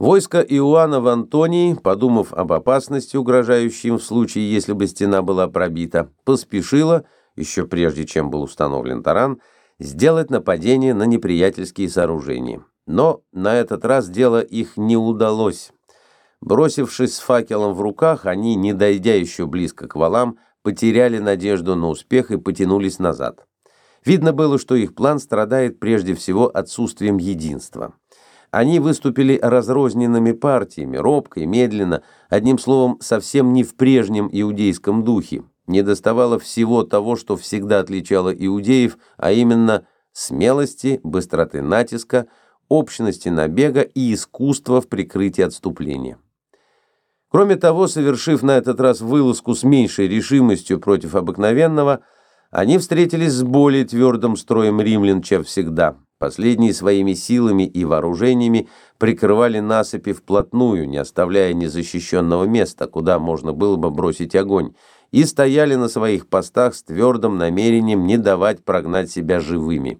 Войско Иоанна в Антонии, подумав об опасности, угрожающей им в случае, если бы стена была пробита, поспешило, еще прежде чем был установлен таран, сделать нападение на неприятельские сооружения. Но на этот раз дело их не удалось. Бросившись с факелом в руках, они, не дойдя еще близко к валам, потеряли надежду на успех и потянулись назад. Видно было, что их план страдает прежде всего отсутствием единства. Они выступили разрозненными партиями, робко и медленно, одним словом, совсем не в прежнем иудейском духе. Недоставало всего того, что всегда отличало иудеев, а именно смелости, быстроты натиска, общности набега и искусства в прикрытии отступления. Кроме того, совершив на этот раз вылазку с меньшей решимостью против обыкновенного, они встретились с более твердым строем римлян, чем всегда. Последние своими силами и вооружениями прикрывали насыпи вплотную, не оставляя незащищенного места, куда можно было бы бросить огонь, и стояли на своих постах с твердым намерением не давать прогнать себя живыми.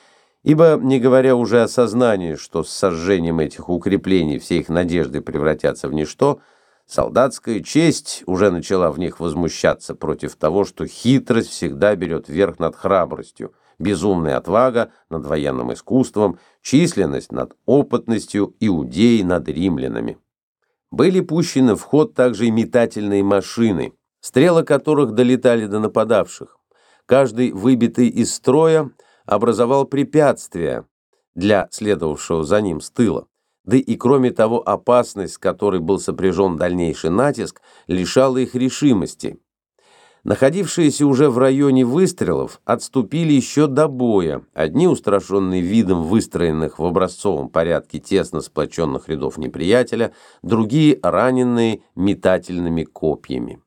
Ибо, не говоря уже о сознании, что с сожжением этих укреплений все их надежды превратятся в ничто, солдатская честь уже начала в них возмущаться против того, что хитрость всегда берет верх над храбростью, безумная отвага над военным искусством, численность над опытностью, иудеи над римлянами. Были пущены в ход также и метательные машины, стрелы которых долетали до нападавших. Каждый выбитый из строя образовал препятствие для следовавшего за ним с тыла. Да и кроме того, опасность, с которой был сопряжен дальнейший натиск, лишала их решимости. Находившиеся уже в районе выстрелов отступили еще до боя, одни устрашенные видом выстроенных в образцовом порядке тесно сплоченных рядов неприятеля, другие раненые метательными копьями.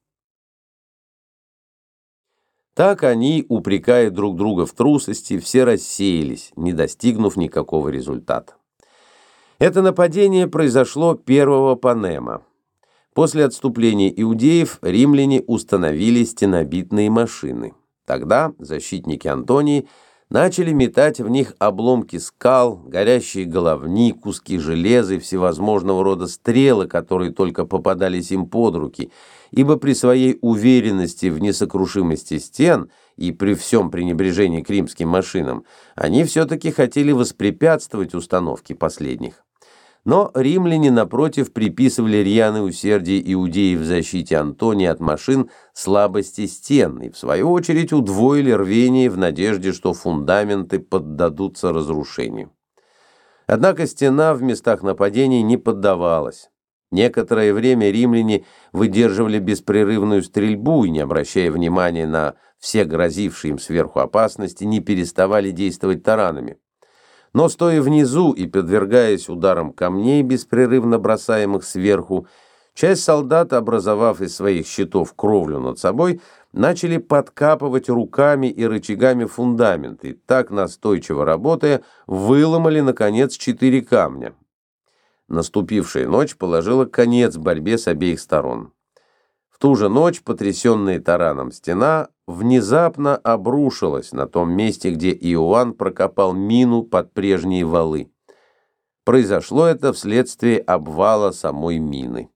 Так они, упрекая друг друга в трусости, все рассеялись, не достигнув никакого результата. Это нападение произошло 1 Панема. После отступления иудеев римляне установили стенобитные машины. Тогда защитники Антонии начали метать в них обломки скал, горящие головни, куски железа и всевозможного рода стрелы, которые только попадались им под руки, ибо при своей уверенности в несокрушимости стен и при всем пренебрежении к римским машинам, они все-таки хотели воспрепятствовать установке последних. Но римляне, напротив, приписывали рьяное усердие иудеев в защите Антонии от машин слабости стен и, в свою очередь, удвоили рвение в надежде, что фундаменты поддадутся разрушению. Однако стена в местах нападений не поддавалась. Некоторое время римляне выдерживали беспрерывную стрельбу и, не обращая внимания на все грозившие им сверху опасности, не переставали действовать таранами. Но, стоя внизу и подвергаясь ударам камней, беспрерывно бросаемых сверху, часть солдат, образовав из своих щитов кровлю над собой, начали подкапывать руками и рычагами фундамент, и так, настойчиво работая, выломали, наконец, 4 камня. Наступившая ночь положила конец борьбе с обеих сторон. В ту же ночь, потрясенная тараном стена, внезапно обрушилась на том месте, где Иоанн прокопал мину под прежние валы. Произошло это вследствие обвала самой мины.